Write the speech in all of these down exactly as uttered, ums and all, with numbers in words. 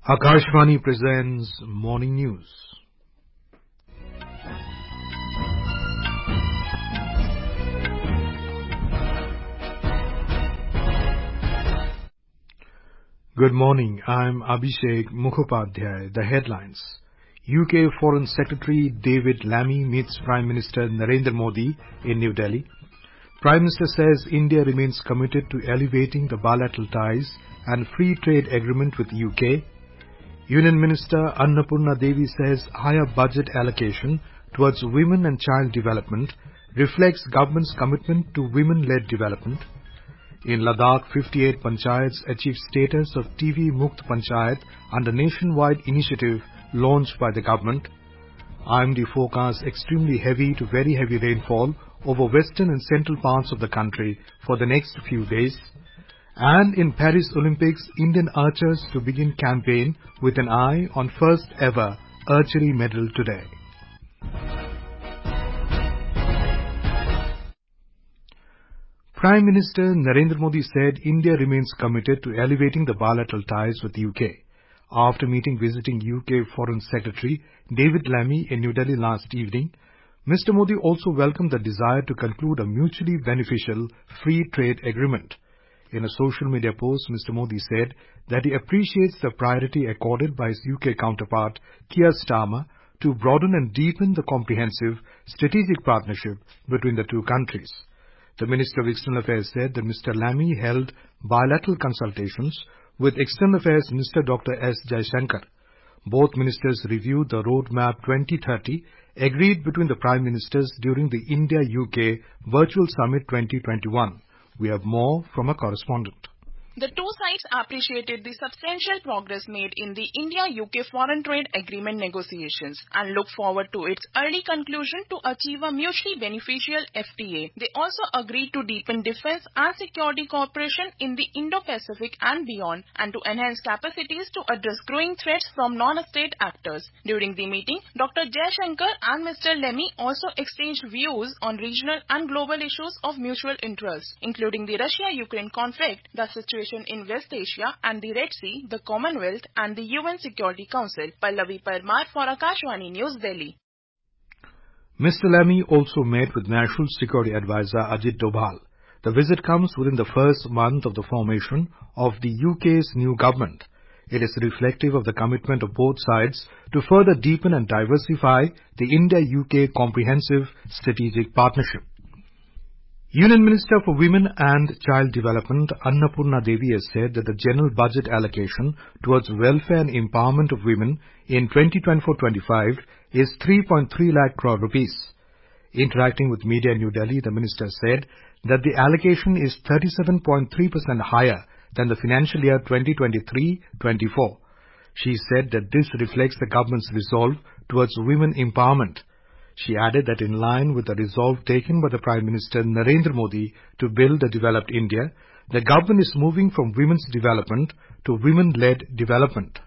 Akashvani presents Morning News. Good morning, I'm Abhishek Mukhopadhyay. The headlines. U K Foreign Secretary David Lammy meets Prime Minister Narendra Modi in New Delhi. Prime Minister says India remains committed to elevating the bilateral ties and free trade agreement with U K. Union Minister Annapurna Devi says higher budget allocation towards women and child development reflects government's commitment to women-led development. In Ladakh, fifty-eight panchayats achieved status of T V Mukt Panchayat under nationwide initiative launched by the government. I M D forecasts extremely heavy to very heavy rainfall over western and central parts of the country for the next few days. And in Paris Olympics, Indian archers to begin campaign with an eye on first ever archery medal today. Prime Minister Narendra Modi said India remains committed to elevating the bilateral ties with U K. After meeting visiting U K Foreign Secretary David Lammy in New Delhi last evening, Mister Modi also welcomed the desire to conclude a mutually beneficial free trade agreement. In a social media post, Mister Modi said that he appreciates the priority accorded by his U K counterpart, Keir Starmer, to broaden and deepen the comprehensive strategic partnership between the two countries. The Minister of External Affairs said that Mister Lammy held bilateral consultations with External Affairs Minister Doctor S Jaishankar. Both ministers reviewed the Roadmap twenty thirty agreed between the Prime Ministers during the India-U K Virtual Summit twenty twenty-one. We have more from a correspondent. The two sides appreciated the substantial progress made in the India-U K Foreign Trade Agreement negotiations and look forward to its early conclusion to achieve a mutually beneficial F T A. They also agreed to deepen defense and security cooperation in the Indo-Pacific and beyond and to enhance capacities to address growing threats from non-state actors. During the meeting, Doctor Jaishankar and Mister Lammy also exchanged views on regional and global issues of mutual interest, including the Russia-Ukraine conflict, the situation in West Asia and the Red Sea, the Commonwealth and the U N Security Council. Pallavi Parmar for Akashvani News, Delhi. Mister Lammy also met with National Security Advisor Ajit Doval. The visit comes within the first month of the formation of the U K's new government. It is reflective of the commitment of both sides to further deepen and diversify the India-U K comprehensive strategic partnership. Union Minister for Women and Child Development Annapurna Devi has said that the general budget allocation towards welfare and empowerment of women in twenty twenty-four twenty-five is three point three lakh crore rupees. Interacting with media in New Delhi, the minister said that the allocation is thirty-seven point three percent higher than the financial year twenty twenty-three twenty-four. She said that this reflects the government's resolve towards women empowerment. She added that in line with the resolve taken by the Prime Minister Narendra Modi to build a developed India, the government is moving from women's development to women-led development.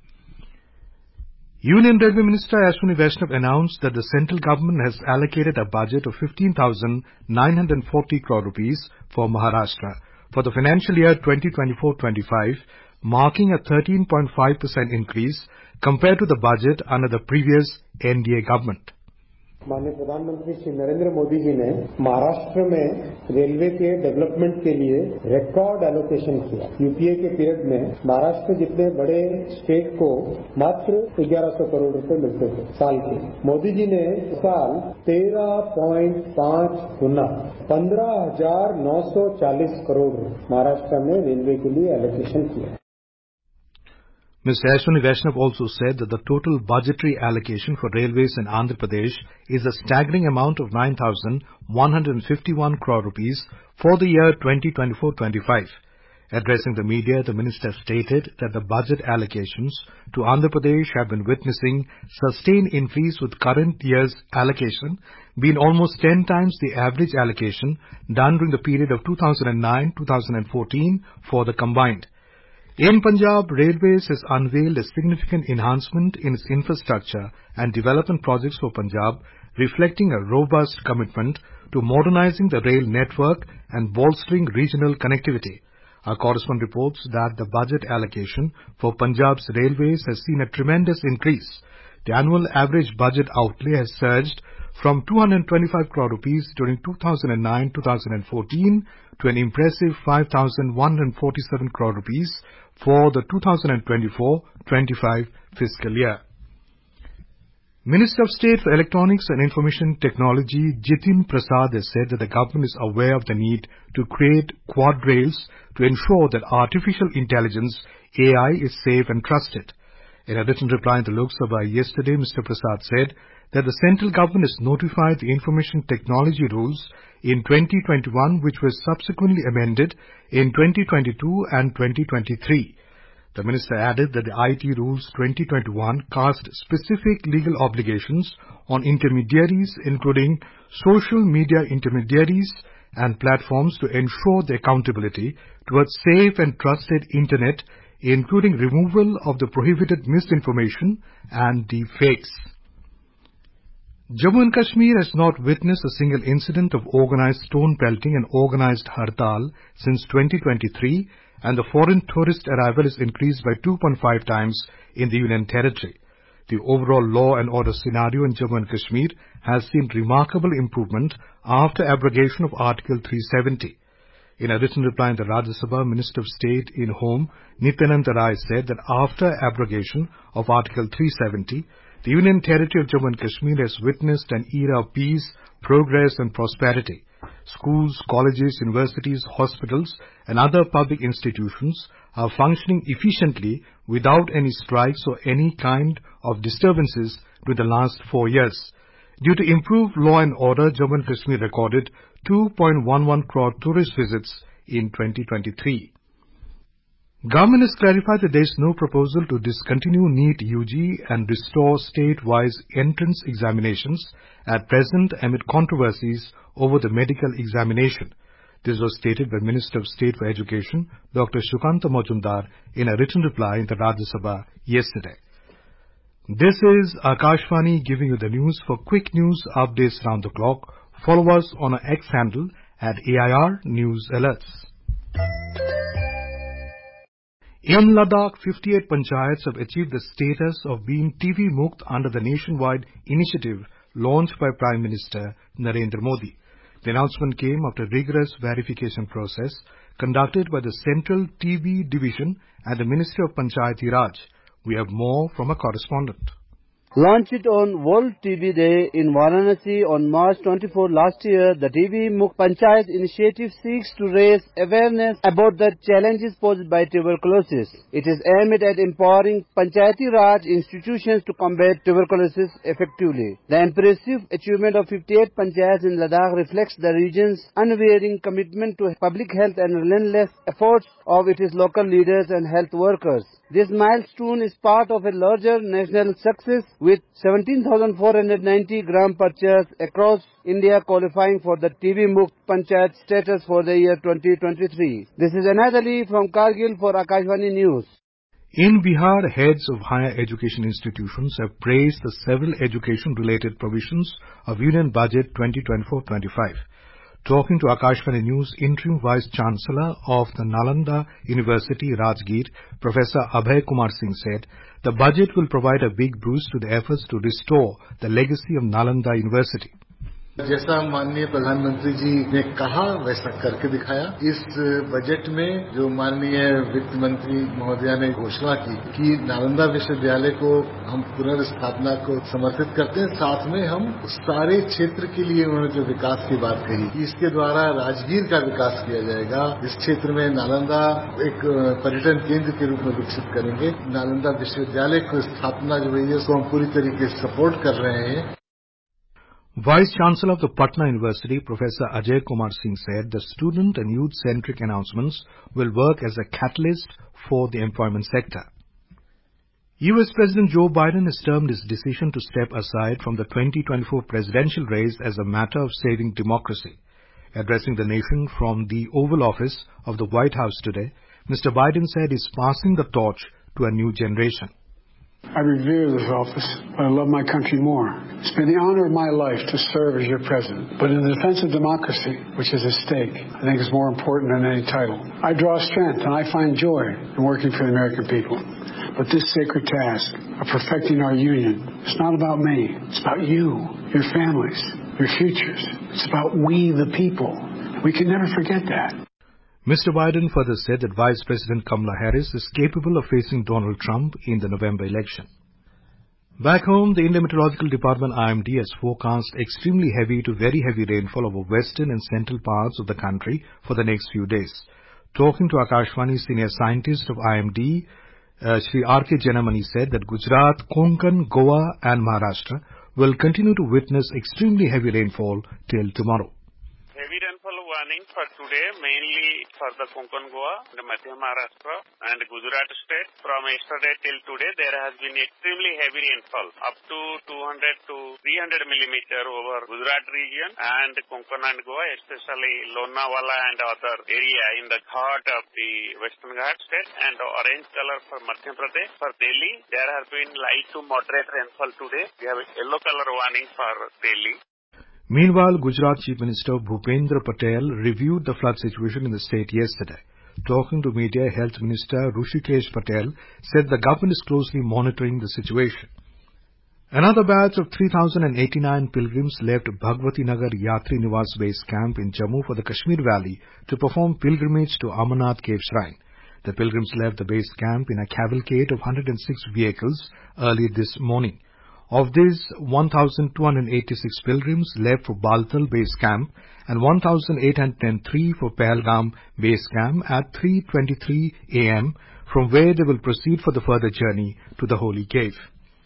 Union Railway Minister Ashwini Vaishnav announced that the central government has allocated a budget of fifteen thousand nine hundred forty crore rupees for Maharashtra for the financial year twenty twenty-four twenty-five, marking a thirteen point five percent increase compared to the budget under the previous N D A government. माननीय प्रधानमंत्री श्री नरेंद्र मोदी जी ने महाराष्ट्र में railway के development के लिए record allocation किया। UPA के period में महाराष्ट्र जितने बड़े स्टेट को मात्र ग्यारह सौ करोड़ रुपए मिलते थे साल के। मोदी जी ने साल तेरह पॉइंट पांच गुना पंद्रह हजार नौ सौ चालीस करोड़ महाराष्ट्र में रेलवे के लिए एलोकेशन किया। Mister Ashwini Vaishnav also said that the total budgetary allocation for railways in Andhra Pradesh is a staggering amount of nine thousand one hundred fifty-one crore rupees for the year twenty twenty-four twenty-five. Addressing the media, the minister stated that the budget allocations to Andhra Pradesh have been witnessing sustained increase with current year's allocation being almost ten times the average allocation done during the period of two thousand nine to two thousand fourteen for the combined. In Punjab, Railways has unveiled a significant enhancement in its infrastructure and development projects for Punjab, reflecting a robust commitment to modernizing the rail network and bolstering regional connectivity. Our correspondent reports that the budget allocation for Punjab's railways has seen a tremendous increase. The annual average budget outlay has surged from two hundred twenty-five crore rupees during two thousand nine to two thousand fourteen to an impressive five thousand one hundred forty-seven crore rupees for the two thousand twenty-four twenty-five fiscal year. Minister of State for Electronics and Information Technology Jitin Prasad has said that the government is aware of the need to create guardrails to ensure that artificial intelligence A I is safe and trusted. In a written reply in the Lok Sabha yesterday, Mister Prasad said that the central government has notified the information technology rules in twenty twenty-one, which were subsequently amended in twenty twenty-two and twenty twenty-three. The minister added that the I T rules twenty twenty-one cast specific legal obligations on intermediaries, including social media intermediaries and platforms, to ensure the accountability towards safe and trusted internet, including removal of the prohibited misinformation and deepfakes. Jammu and Kashmir has not witnessed a single incident of organized stone pelting and organized hartal since twenty twenty-three, and the foreign tourist arrival is increased by two point five times in the Union Territory. The overall law and order scenario in Jammu and Kashmir has seen remarkable improvement after abrogation of Article three seventy. In a written reply in the Rajya Sabha, Minister of State in Home Nityananda Rai said that after abrogation of Article three seventy, the Union Territory of Jammu and Kashmir has witnessed an era of peace, progress and prosperity. Schools, colleges, universities, hospitals and other public institutions are functioning efficiently without any strikes or any kind of disturbances during the last four years. Due to improved law and order, Jammu and Kashmir recorded two point one one crore tourist visits in twenty twenty-three. Government has clarified that there is no proposal to discontinue NEET U G and restore state-wise entrance examinations at present amid controversies over the medical examination. This was stated by Minister of State for Education, Doctor Shukanta Majumdar, in a written reply in the Rajya Sabha yesterday. This is Akashvani giving you the news. For quick news updates round the clock, follow us on our X handle at A I R News Alerts. In Ladakh, fifty-eight panchayats have achieved the status of being T V Mukt under the nationwide initiative launched by Prime Minister Narendra Modi. The announcement came after rigorous verification process conducted by the Central T V Division at the Ministry of Panchayati Raj. We have more from a correspondent. Launched on World T V Day in Varanasi on March twenty-fourth last year, the T V Mukt Panchayat initiative seeks to raise awareness about the challenges posed by tuberculosis. It is aimed at empowering Panchayati Raj institutions to combat tuberculosis effectively. The impressive achievement of fifty-eight panchayats in Ladakh reflects the region's unwavering commitment to public health and relentless efforts of its local leaders and health workers. This milestone is part of a larger national success with seventeen thousand four hundred ninety gram panchayats across India qualifying for the T V Mukt Panchayat status for the year twenty twenty-three. This is Anadali from Kargil for Akashvani News. In Bihar, heads of higher education institutions have praised the several education-related provisions of Union Budget twenty twenty-four twenty-five. Talking to Akashvani News, Interim Vice Chancellor of the Nalanda University, Rajgir, Professor Abhay Kumar Singh said, the budget will provide a big boost to the efforts to restore the legacy of Nalanda University. जैसा माननीय प्रधानमंत्री जी ने कहा वैसा करके दिखाया। इस budget में जो माननीय वित्त मंत्री महोदया ने घोषणा की कि नालंदा विश्वविद्यालय को हम पुनर्स्थापना को समर्पित करते हैं, साथ में हम सारे क्षेत्र के लिए उन्होंने जो विकास की बात कही, इसके द्वारा राजगीर का विकास किया जाएगा। इस क्षेत्र में नालंदा एक पर्यटन केंद्र के रूप में विकसित करेंगे। नालंदा विश्वविद्यालय की स्थापना जो है उसको हम पूरी तरीके से सपोर्ट कर रहे हैं। Vice Chancellor of the Patna University, Professor Ajay Kumar Singh said the student and youth-centric announcements will work as a catalyst for the employment sector. U S President Joe Biden has termed his decision to step aside from the twenty twenty-four presidential race as a matter of saving democracy. Addressing the nation from the Oval Office of the White House today, Mister Biden said he's passing the torch to a new generation. I revere this office, but I love my country more. It's been the honor of my life to serve as your president. But in the defense of democracy, which is at stake, I think is more important than any title. I draw strength and I find joy in working for the American people. But this sacred task of perfecting our union, it's not about me. It's about you, your families, your futures. It's about we, the people. We can never forget that. Mister Biden further said that Vice President Kamala Harris is capable of facing Donald Trump in the November election. Back home, the Indian Meteorological Department I M D has forecast extremely heavy to very heavy rainfall over western and central parts of the country for the next few days. Talking to Akashvani senior scientist of I M D, uh, Shri R K Janamani said that Gujarat, Konkan, Goa and Maharashtra will continue to witness extremely heavy rainfall till tomorrow. Heavy rainfall warning for today, mainly for the Konkan, Goa, the Madhya Maharashtra and Gujarat state. From yesterday till today, there has been extremely heavy rainfall, up to two hundred to three hundred millimeter over Gujarat region and Konkan and Goa, especially Lonavala and other area in the heart of the Western Ghats state, and orange color for Madhya Pradesh. For Delhi, there has been light to moderate rainfall today. We have a yellow color warning for Delhi. Meanwhile, Gujarat Chief Minister Bhupendra Patel reviewed the flood situation in the state yesterday. Talking to media, Health Minister Rushikesh Patel said the government is closely monitoring the situation. Another batch of three thousand eighty-nine pilgrims left Bhagwati Nagar Yatri Niwas base camp in Jammu for the Kashmir Valley to perform pilgrimage to Amarnath Cave Shrine. The pilgrims left the base camp in a cavalcade of one hundred six vehicles early this morning. Of these, one thousand two hundred eighty-six pilgrims left for Baltal base camp and one thousand eight hundred three for Pahalgam base camp at three twenty-three a m, from where they will proceed for the further journey to the holy cave.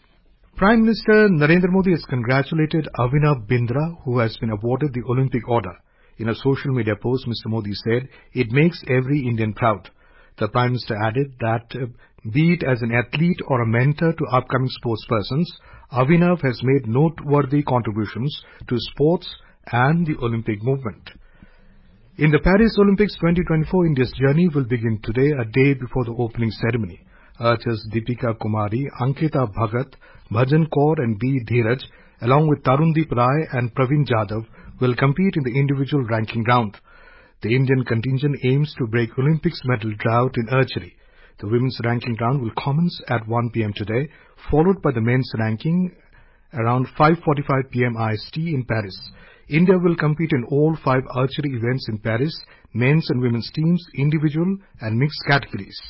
Prime Minister Narendra Modi has congratulated Avinav Bindra, who has been awarded the Olympic Order. In a social media post, Mister Modi said, "It makes every Indian proud." The Prime Minister added that, uh, be it as an athlete or a mentor to upcoming sportspersons, Avinav has made noteworthy contributions to sports and the Olympic movement. In the Paris Olympics twenty twenty-four, India's journey will begin today, a day before the opening ceremony. Archers Deepika Kumari, Ankita Bhagat, Bhajan Kaur and B. Dheeraj, along with Tarundeep Rai and Praveen Jadhav, will compete in the individual ranking round. The Indian contingent aims to break Olympics medal drought in archery. The women's ranking round will commence at one p m today, followed by the men's ranking around five forty-five p m I S T in Paris. India will compete in all five archery events in Paris, men's and women's teams, individual and mixed categories.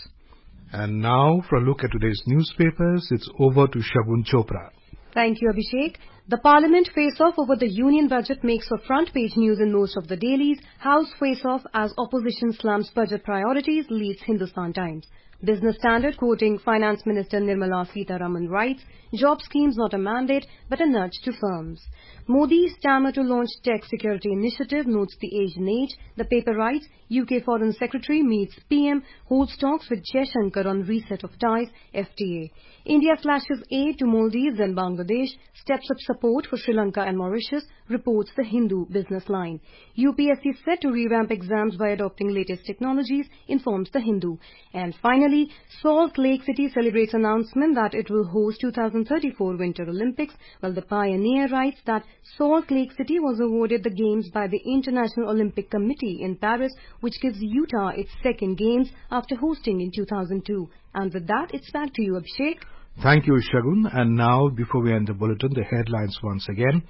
And now, for a look at today's newspapers, it's over to Shagun Chopra. Thank you, Abhishek. The Parliament face-off over the Union Budget makes for front-page news in most of the dailies. House face-off as opposition slumps budget priorities, leads Hindustan Times. Business Standard, quoting Finance Minister Nirmala Sitharaman, writes, "Job schemes not a mandate, but a nudge to firms." Modi stammer to launch tech security initiative, notes the Age and Age. The paper writes, U K Foreign Secretary meets P M, holds talks with Jaishankar on reset of ties, F T A. India slashes aid to Maldives and Bangladesh, steps up support for Sri Lanka and Mauritius, reports the Hindu business line. U P S C set to revamp exams by adopting latest technologies, informs the Hindu. And finally, Salt Lake City celebrates announcement that it will host two thousand thirty-four Winter Olympics, while the Pioneer writes that Salt Lake City was awarded the Games by the International Olympic Committee in Paris, which gives Utah its second Games after hosting in two thousand two. And with that, it's back to you, Abhishek. Thank you, Shagun. And now, before we end the bulletin, the headlines once again.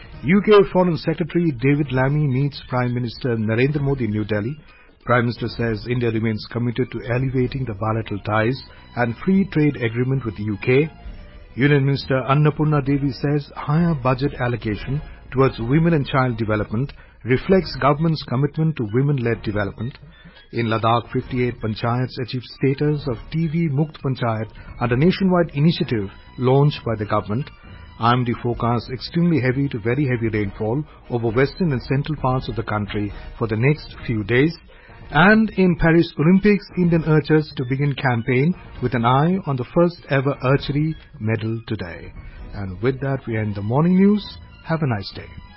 U K Foreign Secretary David Lammy meets Prime Minister Narendra Modi in New Delhi. Prime Minister says India remains committed to elevating the bilateral ties and free trade agreement with the U K. Union Minister Annapurna Devi says higher budget allocation towards women and child development reflects government's commitment to women-led development. In Ladakh, fifty-eight panchayats achieved status of T V Mukt Panchayat under nationwide initiative launched by the government. I M D forecasts extremely heavy to very heavy rainfall over western and central parts of the country for the next few days. And in Paris Olympics, Indian archers to begin campaign with an eye on the first ever archery medal today. And with that, we end the morning news. Have a nice day.